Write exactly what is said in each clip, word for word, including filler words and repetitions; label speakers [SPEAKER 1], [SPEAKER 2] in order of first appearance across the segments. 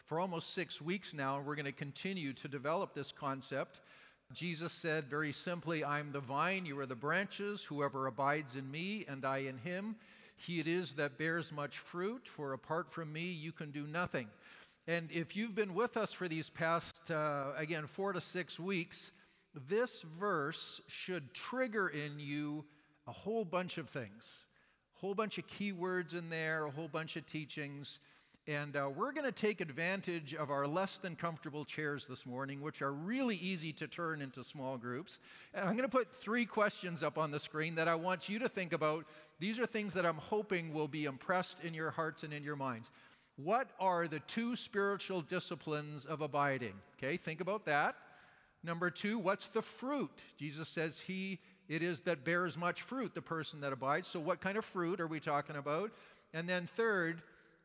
[SPEAKER 1] for almost six weeks now, and we're going to continue to develop this concept. Jesus said very simply, I'm the vine, you are the branches. Whoever abides in me and I in him, he it is that bears much fruit, for apart from me you can do nothing. And if you've been with us for these past, uh, again, four to six weeks, this verse should trigger in you a whole bunch of things, a whole bunch of keywords in there, a whole bunch of teachings. And uh, we're going to take advantage of our less than comfortable chairs this morning, which are really easy to turn into small groups. And I'm going to put three questions up on the screen that I want you to think about. These are things that I'm hoping will be impressed in your hearts and in your minds. What are the two spiritual disciplines of abiding? Okay, think about that. Number two, what's the fruit? Jesus says he it is that bears much fruit, the person that abides. So what kind of fruit are we talking about? And then third,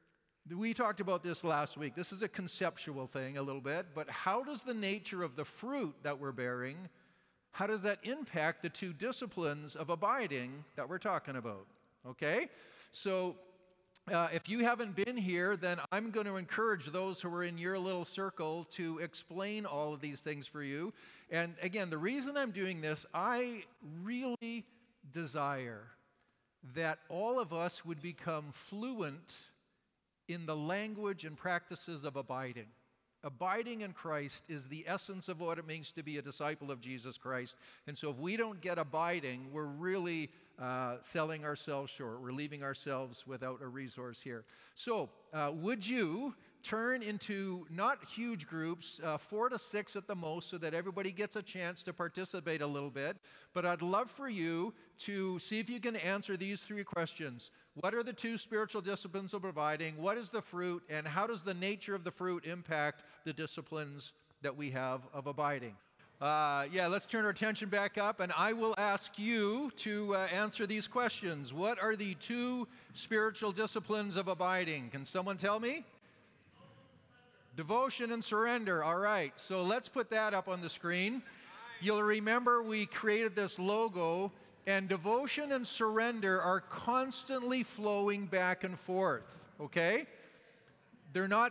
[SPEAKER 1] we talked about this last week. This is a conceptual thing a little bit, but how does the nature of the fruit that we're bearing, how does that impact the two disciplines of abiding that we're talking about? Okay? So uh, if you haven't been here, then I'm going to encourage those who are in your little circle to explain all of these things for you. And again, the reason I'm doing this, I really desire that all of us would become fluent in the language and practices of abiding. Abiding in Christ is the essence of what it means to be a disciple of Jesus Christ. And so if we don't get abiding, we're really uh, selling ourselves short. We're leaving ourselves without a resource here. So uh, would you turn into not huge groups, uh, four to six at the most, so that everybody gets a chance to participate a little bit. But I'd love for you to see if you can answer these three questions. What are the two spiritual disciplines of abiding? What is the fruit? And how does the nature of the fruit impact the disciplines that we have of abiding? Uh, yeah, let's turn our attention back up, and I will ask you to uh, answer these questions. What are the two spiritual disciplines of abiding? Can someone tell me? Devotion and surrender. All right, so let's put that up on the screen. You'll remember we created this logo, and devotion and surrender are constantly flowing back and forth, okay? They're not,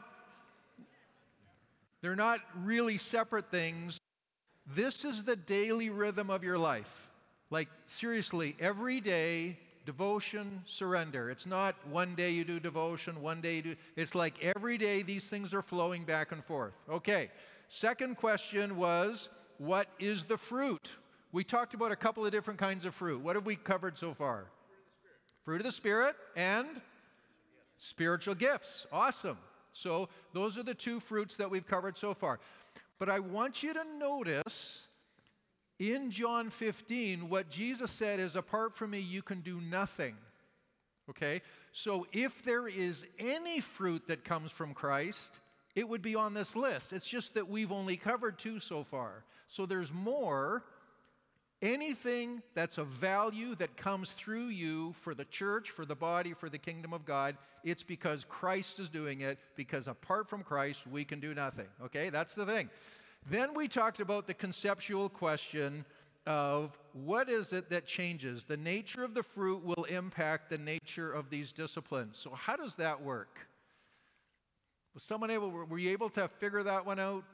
[SPEAKER 1] they're not really separate things. This is the daily rhythm of your life. Like, seriously, every day, devotion, surrender. It's not one day you do devotion, one day you do... It's like every day these things are flowing back and forth. Okay, second question was, what is the fruit? We talked about a couple of different kinds of fruit. What have we covered so far? Fruit of the Spirit and spiritual gifts. Awesome. So those are the two fruits that we've covered so far. But I want you to notice in John fifteen, what Jesus said is, apart from me, you can do nothing. Okay? So if there is any fruit that comes from Christ, it would be on this list. It's just that we've only covered two so far. So there's more. Anything that's of value that comes through you for the church, for the body, for the kingdom of God, it's because Christ is doing it, because apart from Christ, we can do nothing. Okay? That's the thing. Then we talked about the conceptual question of what is it that changes? The nature of the fruit will impact the nature of these disciplines. So how does that work? Was someone able, were you able to figure that one out?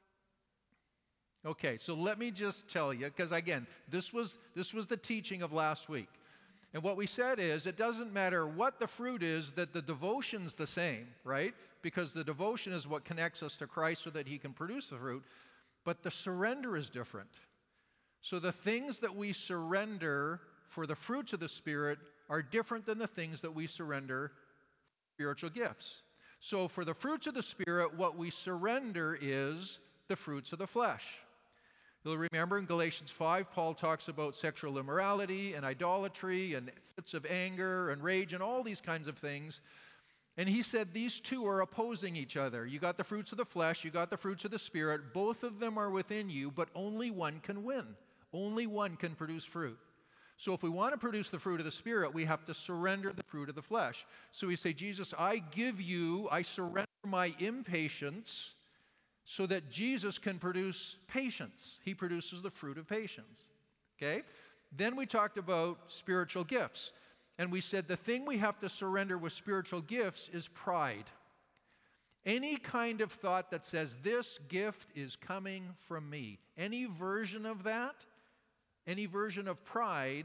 [SPEAKER 1] Okay, so let me just tell you, because again, this was, this was the teaching of last week. And what we said is, it doesn't matter what the fruit is, that the devotion's the same, right? Because the devotion is what connects us to Christ so that he can produce the fruit. But the surrender is different. So the things that we surrender for the fruits of the Spirit are different than the things that we surrender for spiritual gifts. So for the fruits of the Spirit, what we surrender is the fruits of the flesh. You'll remember in Galatians five, Paul talks about sexual immorality and idolatry and fits of anger and rage and all these kinds of things. And he said these two are opposing each other. You got the fruits of the flesh, you got the fruits of the Spirit. Both of them are within you, but only one can win. Only one can produce fruit. So if we want to produce the fruit of the Spirit, we have to surrender the fruit of the flesh. So we say, Jesus, I give you, I surrender my impatience so that Jesus can produce patience. He produces the fruit of patience. Okay? Then we talked about spiritual gifts. And we said the thing we have to surrender with spiritual gifts is pride. Any kind of thought that says, this gift is coming from me, any version of that, any version of pride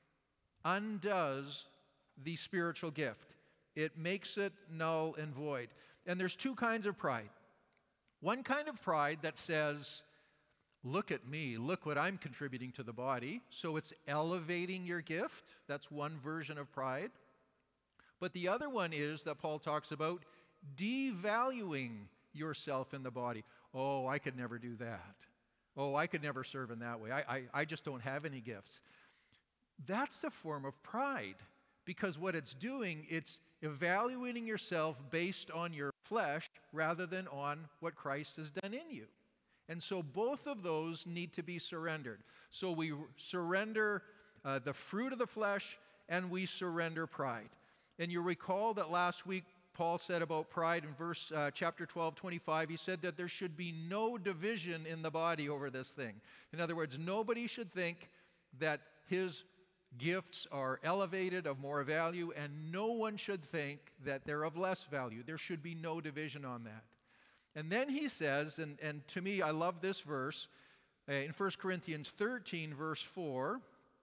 [SPEAKER 1] undoes the spiritual gift. It makes it null and void. And there's two kinds of pride. One kind of pride that says, look at me, look what I'm contributing to the body. So it's elevating your gift. That's one version of pride. But the other one is that Paul talks about devaluing yourself in the body. Oh, I could never do that. Oh, I could never serve in that way. I, I, I just don't have any gifts. That's a form of pride, because what it's doing, it's evaluating yourself based on your flesh rather than on what Christ has done in you. And so both of those need to be surrendered. So we surrender uh, the fruit of the flesh, and we surrender pride. And you recall that last week Paul said about pride in verse uh, chapter twelve, twenty-five, he said that there should be no division in the body over this thing. In other words, nobody should think that his gifts are elevated, of more value, and no one should think that they're of less value. There should be no division on that. And then he says, and, and to me, I love this verse, uh, in First Corinthians thirteen, verse four,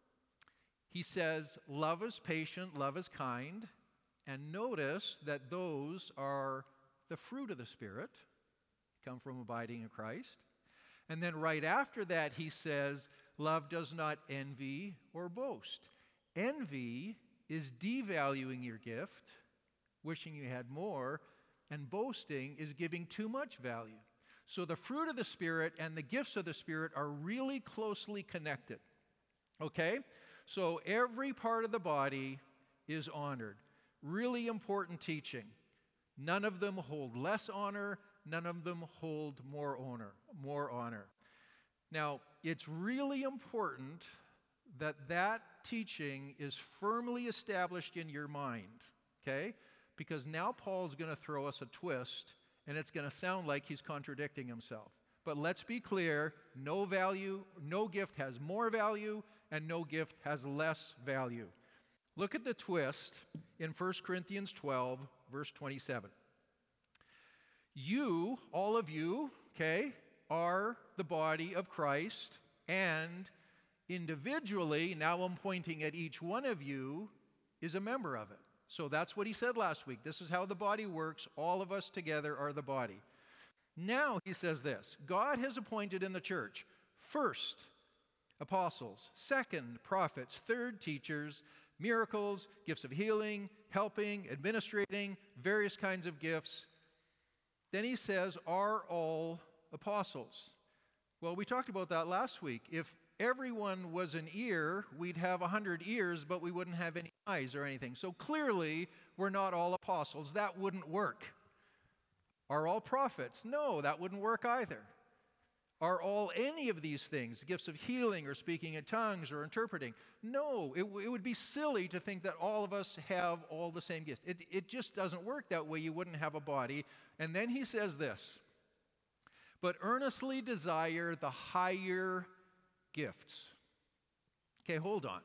[SPEAKER 1] he says, love is patient, love is kind, and notice that those are the fruit of the Spirit, come from abiding in Christ. And then right after that, he says, love does not envy or boast. Envy is devaluing your gift, wishing you had more, and boasting is giving too much value. So the fruit of the Spirit and the gifts of the Spirit are really closely connected. Okay? So every part of the body is honored. Really important teaching. None of them hold less honor. None of them hold more honor. More honor. Now, it's really important that that teaching is firmly established in your mind, okay? Because now Paul's going to throw us a twist, and it's going to sound like he's contradicting himself. But let's be clear, no value, no gift has more value, and no gift has less value. Look at the twist in First Corinthians twelve, verse twenty-seven. You, all of you, okay, are the body of Christ, and individually, now I'm pointing at each one of you, is a member of it. So that's what he said last week. This is how the body works. All of us together are the body. Now he says this, God has appointed in the church, first, apostles, second, prophets, third, teachers, miracles, gifts of healing, helping, administrating, various kinds of gifts. Then he says, are all apostles? Well, we talked about that last week. If everyone was an ear, we'd have a hundred ears, but we wouldn't have any eyes or anything. So clearly, we're not all apostles. That wouldn't work. Are all prophets? No, that wouldn't work either. Are all any of these things, gifts of healing or speaking in tongues or interpreting? No, it, it would be silly to think that all of us have all the same gifts. It, it just doesn't work that way. You wouldn't have a body. And then he says this, but earnestly desire the higher gifts. Okay, hold on.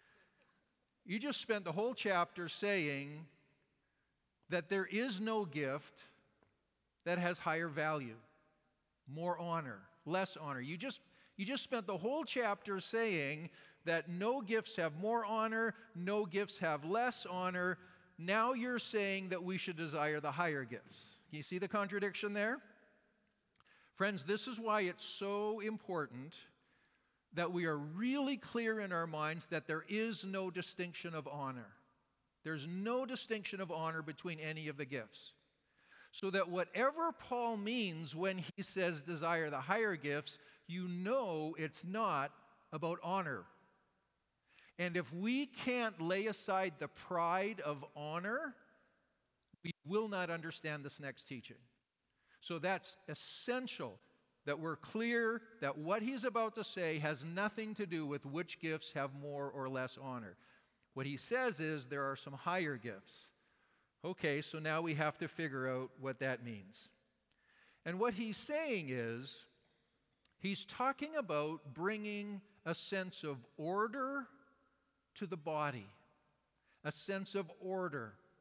[SPEAKER 1] You just spent the whole chapter saying that there is no gift that has higher value, more honor, less honor. You just you just spent the whole chapter saying that no gifts have more honor, no gifts have less honor. Now you're saying that we should desire the higher gifts. Can you see the contradiction there? Friends, this is why it's so important that we are really clear in our minds that there is no distinction of honor. There's no distinction of honor between any of the gifts. So that whatever Paul means when he says desire the higher gifts, you know it's not about honor. And if we can't lay aside the pride of honor, we will not understand this next teaching. So that's essential that we're clear that what he's about to say has nothing to do with which gifts have more or less honor. What he says is there are some higher gifts. Okay, so now we have to figure out what that means. And what he's saying is, he's talking about bringing a sense of order to the body. A sense of order.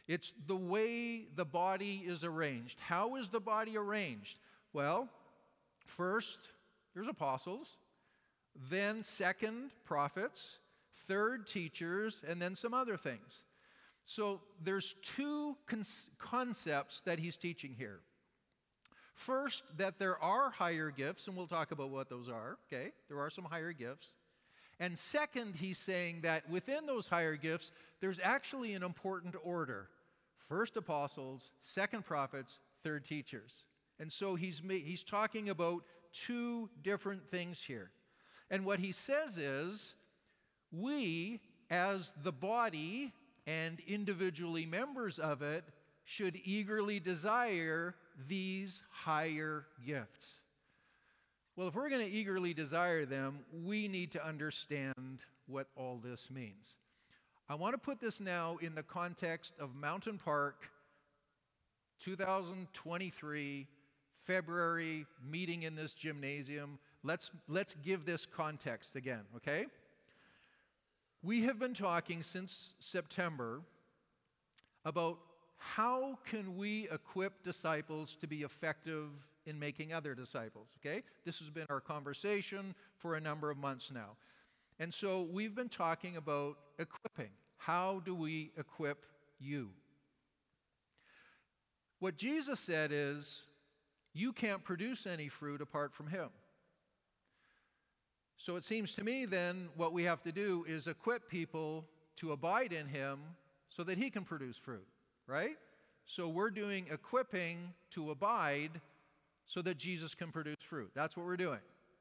[SPEAKER 1] It's the way the body is arranged. How is the body arranged? Well, first, there's apostles. Then second, prophets. Third, teachers. And then some other things. So there's two con- concepts that he's teaching here. First, that there are higher gifts, and we'll talk about what those are, okay? There are some higher gifts. And second, he's saying that within those higher gifts, there's actually an important order. First apostles, second prophets, third teachers. And so he's ma- he's talking about two different things here. And what he says is, we, as the body and individually members of it, should eagerly desire these higher gifts. Well, if we're going to eagerly desire them, we need to understand what all this means. I want to put this now in the context of Mountain Park, two thousand twenty-three, February, meeting in this gymnasium. Let's, let's give this context again, okay? We have been talking since September about how can we equip disciples to be effective in making other disciples, okay? This has been our conversation for a number of months now. And so we've been talking about equipping. How do we equip you? What Jesus said is, you can't produce any fruit apart from him. So it seems to me then what we have to do is equip people to abide in him so that he can produce fruit, right? So we're doing equipping to abide so that Jesus can produce fruit. That's what we're doing.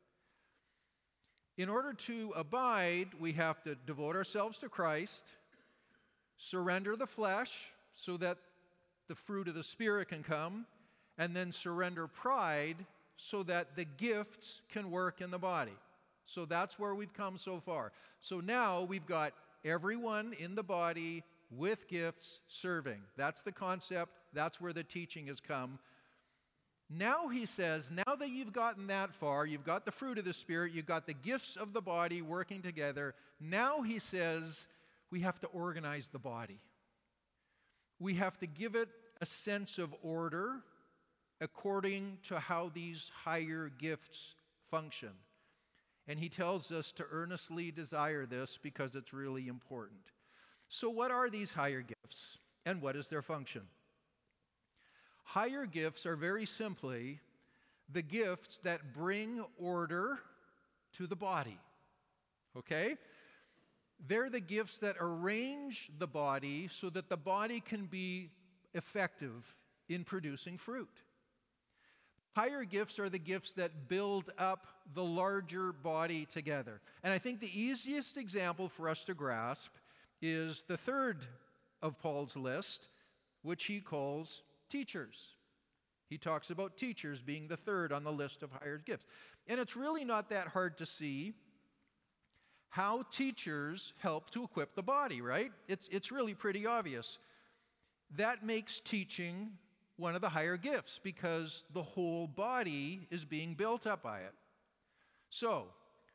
[SPEAKER 1] In order to abide, we have to devote ourselves to Christ, surrender the flesh so that the fruit of the Spirit can come, and then surrender pride so that the gifts can work in the body. So that's where we've come so far. So now we've got everyone in the body with gifts serving. That's the concept. That's where the teaching has come. Now he says, now that you've gotten that far, you've got the fruit of the Spirit, you've got the gifts of the body working together. Now he says, we have to organize the body. We have to give it a sense of order according to how these higher gifts function. And he tells us to earnestly desire this because it's really important. So what are these higher gifts, and what is their function? Higher gifts are very simply the gifts that bring order to the body. Okay? They're the gifts that arrange the body so that the body can be effective in producing fruit. Higher gifts are the gifts that build up the larger body together. And I think the easiest example for us to grasp is the third of Paul's list, which he calls teachers. He talks about teachers being the third on the list of higher gifts. And it's really not that hard to see how teachers help to equip the body, right? It's, it's really pretty obvious. That makes teaching one of the higher gifts because the whole body is being built up by it. So,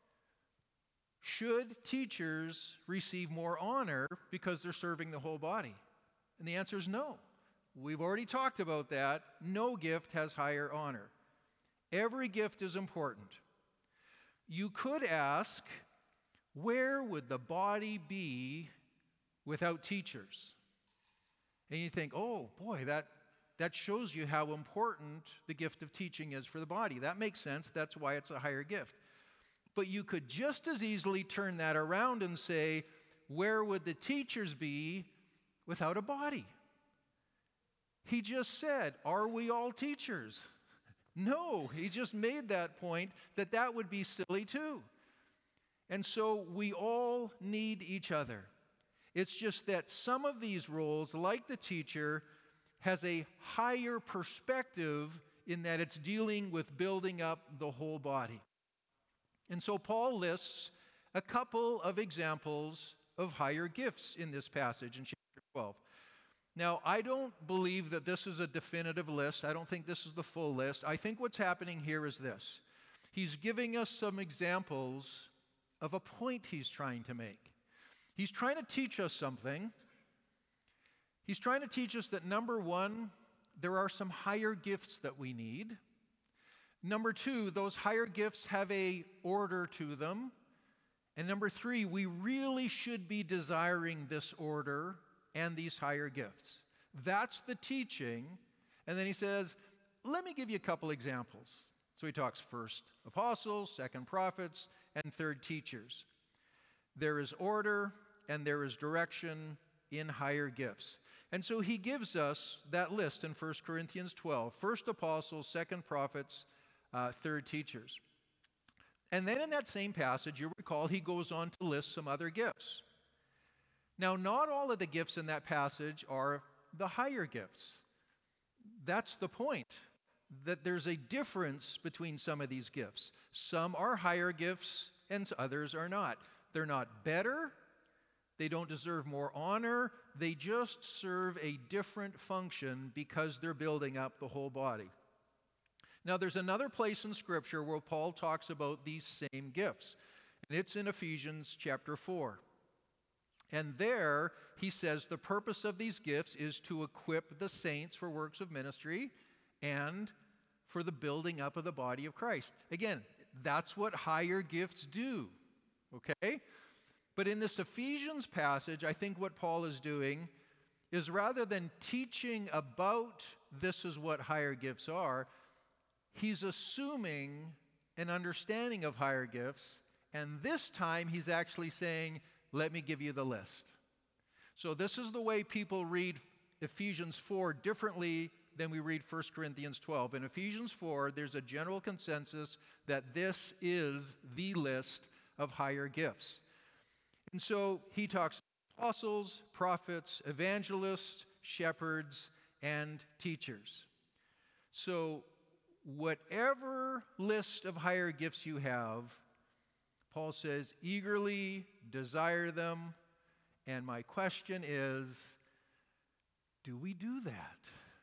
[SPEAKER 1] should teachers receive more honor because they're serving the whole body? And the answer is no. We've already talked about that. No gift has higher honor. Every gift is important. You could ask, where would the body be without teachers? And you think, oh boy, that That shows you how important the gift of teaching is for the body. That makes sense. That's why it's a higher gift. But you could just as easily turn that around and say, where would the teachers be without a body? He just said, are we all teachers? No, he just made that point that that would be silly too. And so we all need each other. It's just that some of these roles, like the teacher, has a higher perspective in that it's dealing with building up the whole body. And so Paul lists a couple of examples of higher gifts in this passage in chapter twelve. Now, I don't believe that this is a definitive list. I don't think this is the full list. I think what's happening here is this. He's giving us some examples of a point he's trying to make. He's trying to teach us something, He's trying to teach us that, number one, there are some higher gifts that we need. Number two, those higher gifts have a order to them. And number three, we really should be desiring this order and these higher gifts. That's the teaching. And then he says, let me give you a couple examples. So he talks first apostles, second prophets, and third teachers. There is order and there is direction in higher gifts. And so he gives us that list in First Corinthians twelve. First apostles, second prophets, uh, third teachers. And then in that same passage, you recall, he goes on to list some other gifts. Now, not all of the gifts in that passage are the higher gifts. That's the point, that there's a difference between some of these gifts. Some are higher gifts and others are not. They're not better. They don't deserve more honor. They just serve a different function because they're building up the whole body. Now, there's another place in Scripture where Paul talks about these same gifts, and it's in Ephesians chapter four. And there, he says the purpose of these gifts is to equip the saints for works of ministry and for the building up of the body of Christ. Again, that's what higher gifts do, okay? But in this Ephesians passage, I think what Paul is doing is, rather than teaching about this is what higher gifts are, he's assuming an understanding of higher gifts, and this time he's actually saying, let me give you the list. So this is the way people read Ephesians four differently than we read First Corinthians twelve. In Ephesians four, there's a general consensus that this is the list of higher gifts. And so he talks apostles, prophets, evangelists, shepherds, and teachers. So whatever list of higher gifts you have, Paul says, eagerly desire them. And my question is, do we do that?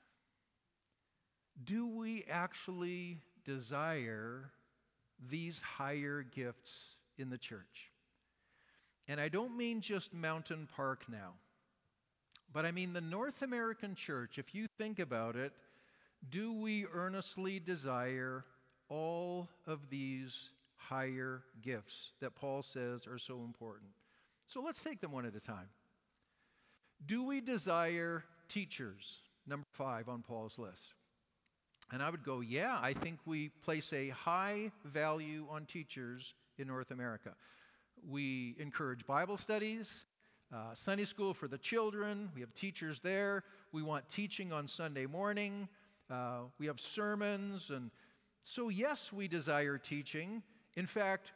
[SPEAKER 1] Do we actually desire these higher gifts in the church? And I don't mean just Mountain Park now, but I mean the North American church. If you think about it, do we earnestly desire all of these higher gifts that Paul says are so important? So let's take them one at a time. Do we desire teachers? Number five on Paul's list. And I would go, yeah, I think we place a high value on teachers in North America. We encourage Bible studies, uh, Sunday school for the children. We have teachers there. We want teaching on Sunday morning. Uh, we have sermons. And so, yes, we desire teaching. In fact,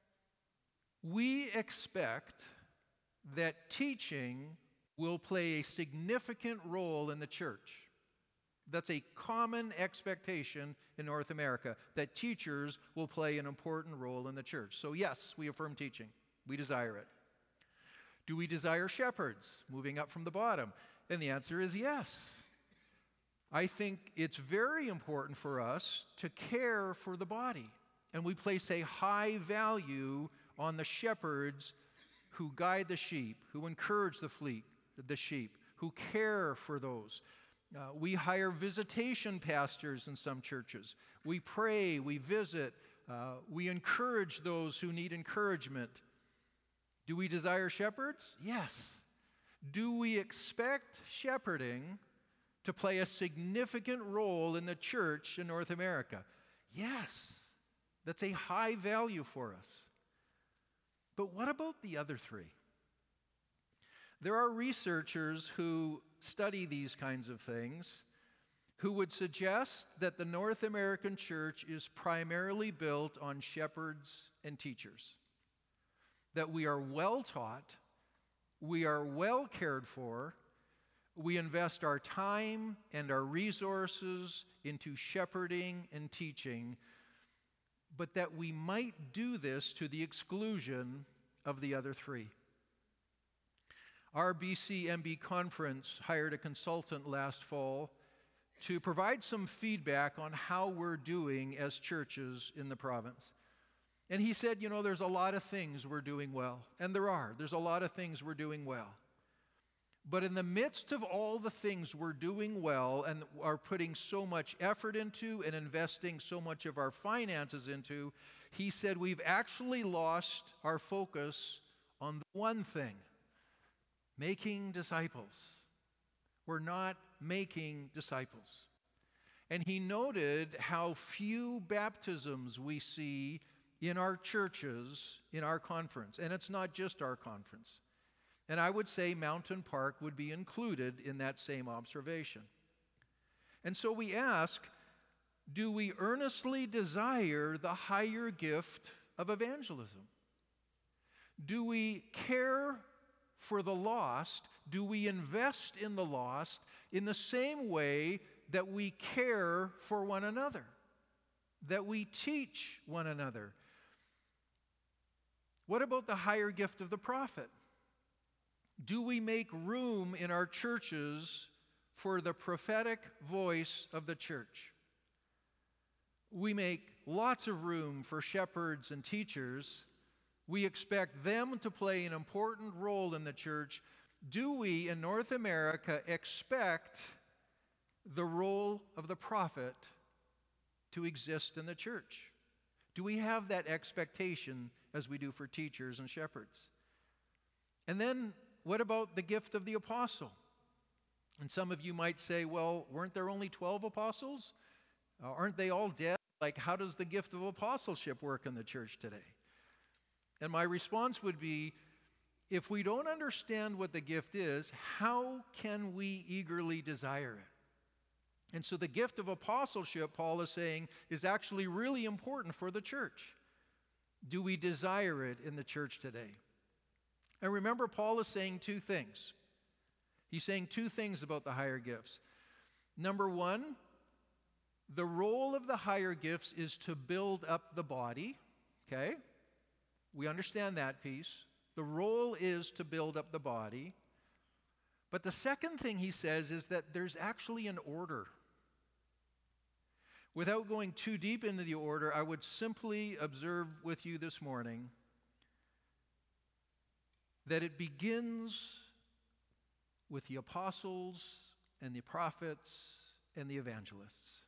[SPEAKER 1] we expect that teaching will play a significant role in the church. That's a common expectation in North America, that teachers will play an important role in the church. So yes, we affirm teaching. We desire it. Do we desire shepherds, moving up from the bottom? And the answer is yes. I think it's very important for us to care for the body. And we place a high value on the shepherds who guide the sheep, who encourage the fleet, the sheep, who care for those. Uh, we hire visitation pastors in some churches. We pray, we visit, uh, we encourage those who need encouragement. Do we desire shepherds? Yes. Do we expect shepherding to play a significant role in the church in North America? Yes. That's a high value for us. But what about the other three? There are researchers who study these kinds of things who would suggest that the North American church is primarily built on shepherds and teachers. That we are well taught, we are well cared for, we invest our time and our resources into shepherding and teaching, but that we might do this to the exclusion of the other three. Our B C M B conference hired a consultant last fall to provide some feedback on how we're doing as churches in the province. And he said, you know, there's a lot of things we're doing well. And there are. There's a lot of things we're doing well. But in the midst of all the things we're doing well and are putting so much effort into and investing so much of our finances into, he said we've actually lost our focus on the one thing: making disciples. We're not making disciples. And he noted how few baptisms we see in our churches, in our conference. And it's not just our conference. And I would say Mountain Park would be included in that same observation. And so we ask, do we earnestly desire the higher gift of evangelism? Do we care for the lost? Do we invest in the lost in the same way that we care for one another, that we teach one another? What about the higher gift of the prophet? Do we make room in our churches for the prophetic voice of the church? We make lots of room for shepherds and teachers. We expect them to play an important role in the church. Do we, in North America, expect the role of the prophet to exist in the church? Do we have that expectation as we do for teachers and shepherds? And then, what about the gift of the apostle? And some of you might say, well, weren't there only twelve apostles? Uh, aren't they all dead? Like, how does the gift of apostleship work in the church today? And my response would be, if we don't understand what the gift is, how can we eagerly desire it? And so the gift of apostleship, Paul is saying, is actually really important for the church. Do we desire it in the church today? And remember, Paul is saying two things. He's saying two things about the higher gifts. Number one, the role of the higher gifts is to build up the body, okay? We understand that piece. The role is to build up the body. But the second thing he says is that there's actually an order. Without going too deep into the order, I would simply observe with you this morning that it begins with the apostles and the prophets and the evangelists.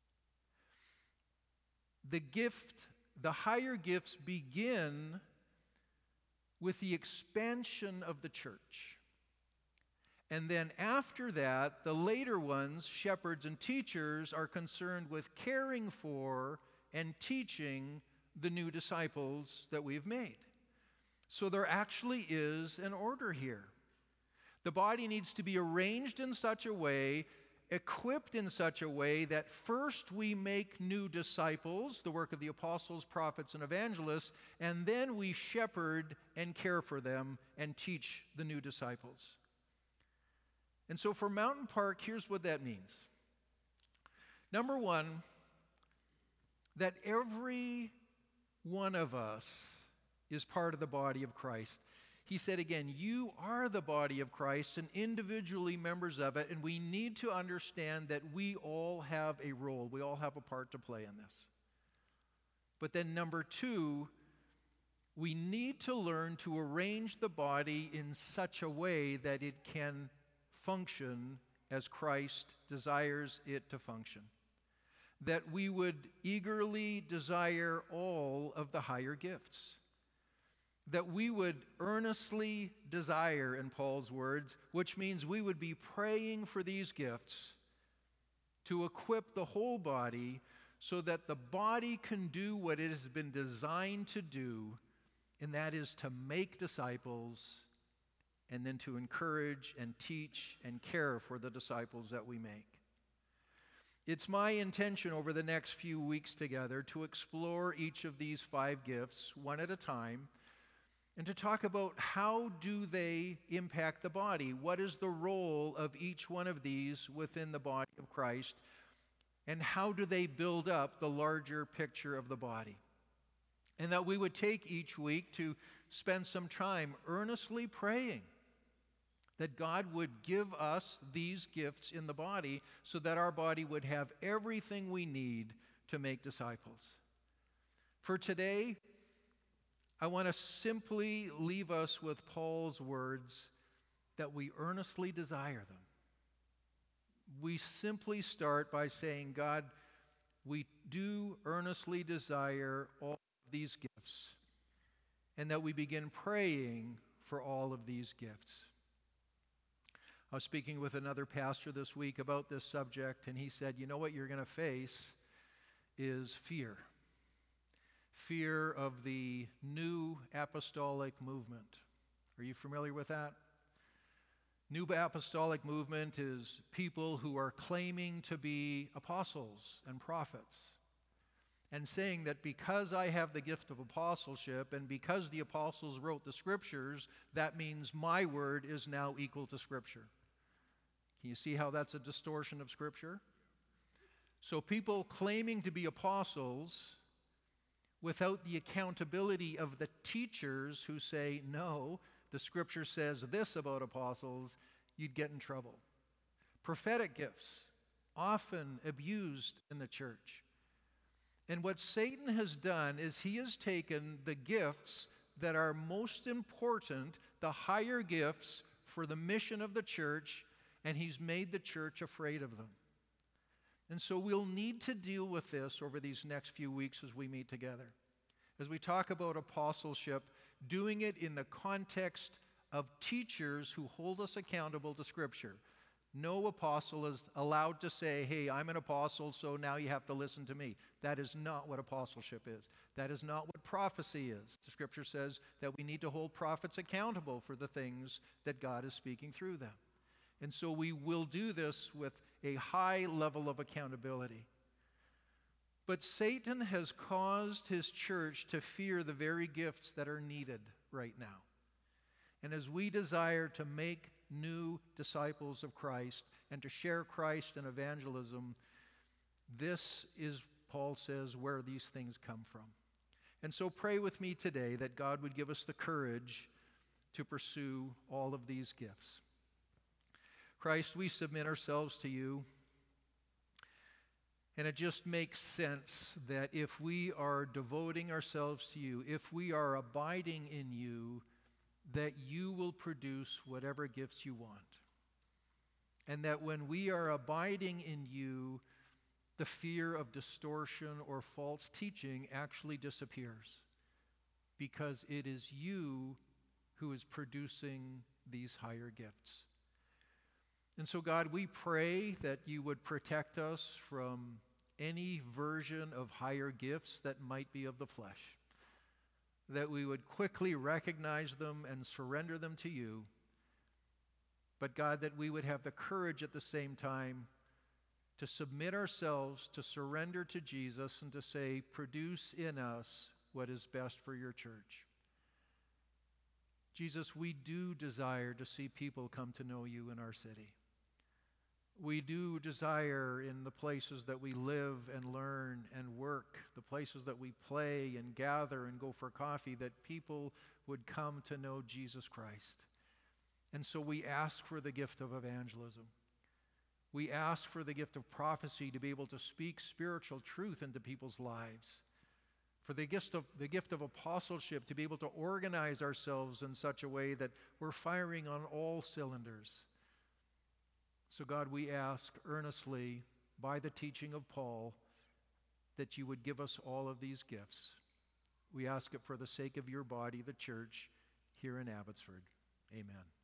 [SPEAKER 1] The gift, the higher gifts begin with the expansion of the church. And then after that, the later ones, shepherds and teachers, are concerned with caring for and teaching the new disciples that we've made. So there actually is an order here. The body needs to be arranged in such a way, equipped in such a way that first we make new disciples, the work of the apostles, prophets, and evangelists, and then we shepherd and care for them and teach the new disciples. And so for Mountain Park, here's what that means. Number one, that every one of us is part of the body of Christ. He said again, you are the body of Christ and individually members of it, and we need to understand that we all have a role. We all have a part to play in this. But then number two, we need to learn to arrange the body in such a way that it can function as Christ desires it to function. That we would eagerly desire all of the higher gifts. That we would earnestly desire, in Paul's words, which means we would be praying for these gifts to equip the whole body so that the body can do what it has been designed to do, and that is to make disciples and then to encourage and teach and care for the disciples that we make. It's my intention over the next few weeks together to explore each of these five gifts one at a time and to talk about how do they impact the body. What is the role of each one of these within the body of Christ, and how do they build up the larger picture of the body? And that we would take each week to spend some time earnestly praying that God would give us these gifts in the body so that our body would have everything we need to make disciples. For today, I want to simply leave us with Paul's words that we earnestly desire them. We simply start by saying, God, we do earnestly desire all of these gifts, and that we begin praying for all of these gifts. I was speaking with another pastor this week about this subject, and he said, you know what you're going to face is fear. Fear of the new apostolic movement. Are you familiar with that? New apostolic movement is people who are claiming to be apostles and prophets and saying that because I have the gift of apostleship and because the apostles wrote the scriptures, that means my word is now equal to scripture. Can you see how that's a distortion of scripture? So people claiming to be apostles without the accountability of the teachers who say, no, the scripture says this about apostles, you'd get in trouble. Prophetic gifts, often abused in the church. And what Satan has done is he has taken the gifts that are most important, the higher gifts for the mission of the church, and he's made the church afraid of them. And so we'll need to deal with this over these next few weeks as we meet together. As we talk about apostleship, doing it in the context of teachers who hold us accountable to Scripture. No apostle is allowed to say, hey, I'm an apostle, so now you have to listen to me. That is not what apostleship is. That is not what prophecy is. The Scripture says that we need to hold prophets accountable for the things that God is speaking through them. And so we will do this with a high level of accountability. But Satan has caused his church to fear the very gifts that are needed right now. And as we desire to make new disciples of Christ and to share Christ in evangelism, this is, Paul says, where these things come from. And so pray with me today that God would give us the courage to pursue all of these gifts. Christ, we submit ourselves to you. And it just makes sense that if we are devoting ourselves to you, if we are abiding in you, that you will produce whatever gifts you want. And that when we are abiding in you, the fear of distortion or false teaching actually disappears, because it is you who is producing these higher gifts. And so, God, we pray that you would protect us from any version of higher gifts that might be of the flesh, that we would quickly recognize them and surrender them to you, but, God, that we would have the courage at the same time to submit ourselves, to surrender to Jesus, and to say, produce in us what is best for your church. Jesus, we do desire to see people come to know you in our city. We do desire in the places that we live and learn and work, the places that we play and gather and go for coffee, that people would come to know Jesus Christ. And so we ask for the gift of evangelism. We ask for the gift of prophecy to be able to speak spiritual truth into people's lives. For the gift of, the gift of apostleship to be able to organize ourselves in such a way that we're firing on all cylinders. So, God, we ask earnestly, by the teaching of Paul, that you would give us all of these gifts. We ask it for the sake of your body, the church, here in Abbotsford. Amen.